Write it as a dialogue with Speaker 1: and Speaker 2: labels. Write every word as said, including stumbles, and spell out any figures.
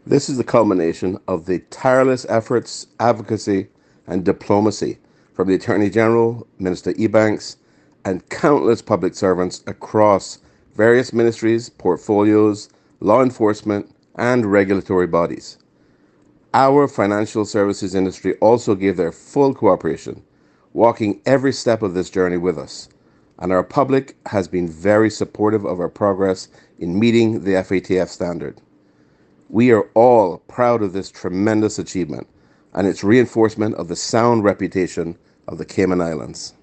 Speaker 1: This is the culmination of the tireless efforts, advocacy, and diplomacy from the Attorney General, Minister Ebanks, and countless public servants across various ministries, portfolios, law enforcement, and regulatory bodies. Our financial services industry also gave their full cooperation, walking every step of this journey with us, and our public has been very supportive of our progress in meeting the F A T F standard. We are all proud of this tremendous achievement and its reinforcement of the sound reputation of the Cayman Islands.